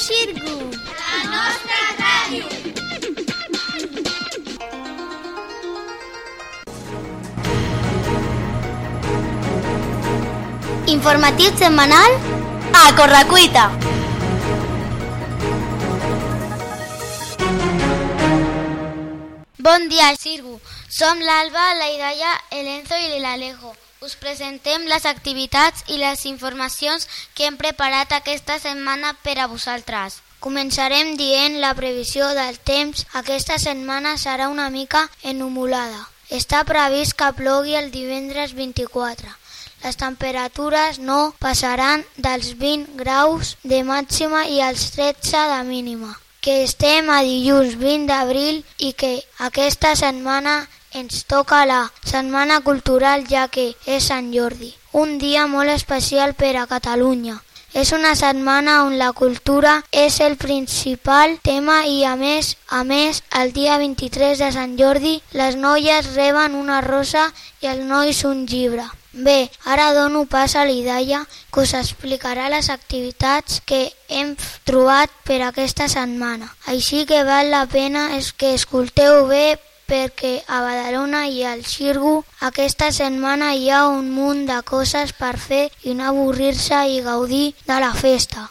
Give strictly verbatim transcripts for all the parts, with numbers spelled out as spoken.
Xirgu, la nostra ràdio. Informatiu setmanal a Correcuita. Bon dia, Xirgu. Som l'Alba, la Idaia, l'Enzo i l'Alejo. Us presentem les activitats i les informacions que hem preparat aquesta setmana per a vosaltres. Començarem dient la previsió del temps. Aquesta setmana serà una mica ennuvolada. Està previst que plogui el divendres vint-i-quatre. Les temperatures no passaran dels vint graus de màxima i els tretze de mínima. Que estem a dilluns vint d'abril i que aquesta setmana ens toca la Setmana Cultural, ja que és Sant Jordi, un dia molt especial per a Catalunya. És una setmana on la cultura és el principal tema i a més, a més, el dia vint-i-tres de Sant Jordi les noies reben una rosa i els nois un llibre. Bé, ara dono pas a l'Idaia, que us explicarà les activitats que hem trobat per aquesta setmana. Així que val la pena és que escolteu bé, perquè a Badalona i al Xirgu aquesta setmana hi ha un munt de coses per fer i no avorrir-se i gaudir de la festa.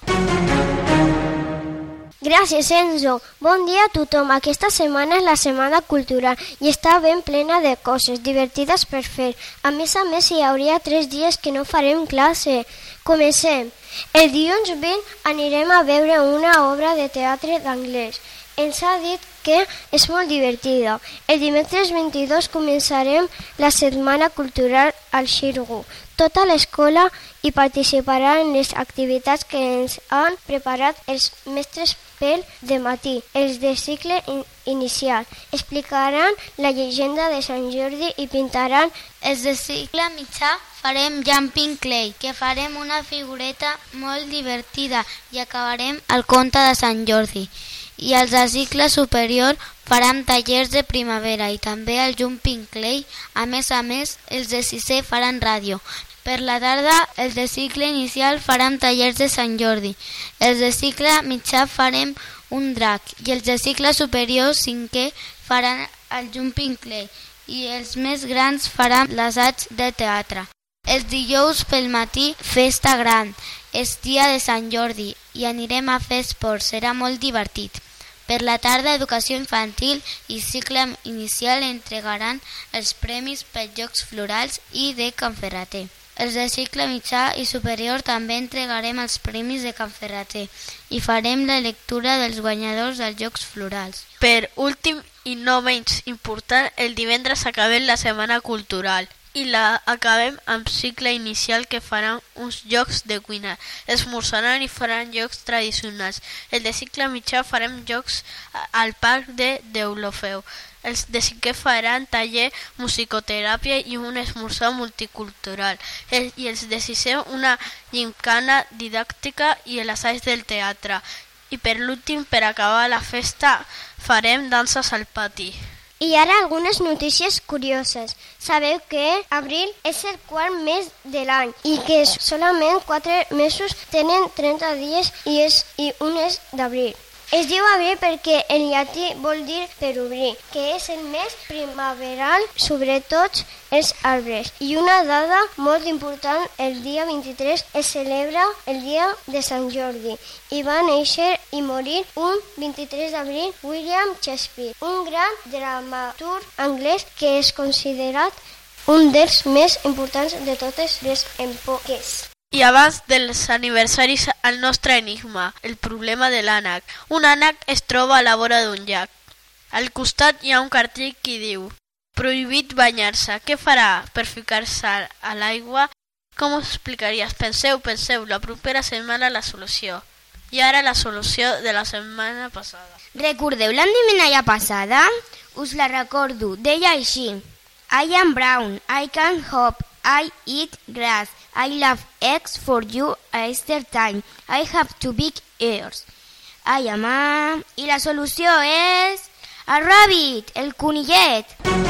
Gràcies, Enzo. Bon dia a tothom. Aquesta setmana és la Setmana Cultural i està ben plena de coses divertides per fer. A més a més, hi hauria tres dies que no farem classe. Comencem. El dilluns vint anirem a veure una obra de teatre d'anglès. Ens ha dit que és molt divertida. El dimecres vint-i-dos començarem la Setmana Cultural al Xirgu. Tota l'escola hi participarà en les activitats que ens han preparat els mestres pel dematí. Els de cicle in inicial explicaran la llegenda de Sant Jordi i pintaran. Els de cicle mitjà farem jumping clay, que farem una figureta molt divertida i acabarem el conte de Sant Jordi. I els de cicle superior faran tallers de primavera i també el jumping clay. A més a més, els de sisè faran ràdio. Per la tarda, els de cicle inicial faran tallers de Sant Jordi. Els de cicle mitjà farem un drac i els de cicle superior cinquè faran el jumping clay i els més grans faran l'assaig de teatre. Els dijous pel matí, festa gran. És dia de Sant Jordi i anirem a fer esport. Serà molt divertit. Per la tarda, educació infantil i cicle inicial entregaran els premis pels Jocs Florals i de Can Ferrater. Els de cicle mitjà i superior també entregarem els premis de Can Ferrater i farem la lectura dels guanyadors dels Jocs Florals. Per últim i no menys important, el divendres acabem la Setmana Cultural i la acabem amb cicle inicial que faran uns jocs de cuina. Esmorzaran i faran jocs tradicionals. El de cicle mitjà farem jocs al parc de Deulofeu. Els de cinquè faran taller musicoteràpia i un esmorzar multicultural. El, I els de sisè una gimcana didàctica i l'assaig del teatre. I per l'últim, per acabar la festa, farem danses al pati. I ara algunes notícies curioses. Sabeu que abril és el quart mes de l'any i que solament quatre mesos tenen trenta dies i, és, i un és d'abril. Es diu abril perquè en llatí vol dir per obrir, que és el mes primaveral sobre tots els arbres. I una dada molt important, el dia vint-i-tres es celebra el dia de Sant Jordi i va néixer i morir un vint-i-tres d'abril William Shakespeare, un gran dramaturg anglès que és considerat un dels més importants de totes les èpoques. I abans dels aniversaris, el nostre enigma, el problema de l'ànec. Un ànec es troba a la vora d'un llac. Al costat hi ha un cartell que diu: prohibit banyar-se. Què farà per ficar-se a l'aigua? Com ho explicaries? Penseu, penseu, la propera setmana la solució. I ara la solució de la setmana passada. Recordeu l'endevinalla passada? Us la recordo, deia així: I am brown, I can hop, I eat grass, I love eggs for you a Easter time, I have two big ears. I am a... I la solució és... a rabbit, el conillet.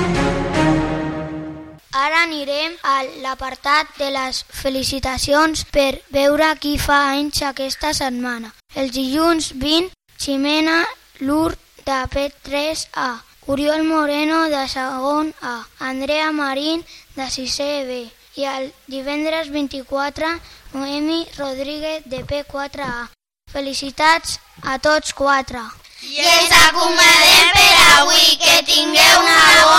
Ara anirem a l'apartat de les felicitacions per veure qui fa anys aquesta setmana. El dilluns vint, Ximena Lur de P tres A, Oriol Moreno de segon A, Andrea Marín de sisè B i el divendres vint-i-quatre, Noemi Rodríguez de P quatre A. Felicitats a tots quatre. I ens acomiadem per avui. Que tingueu una bona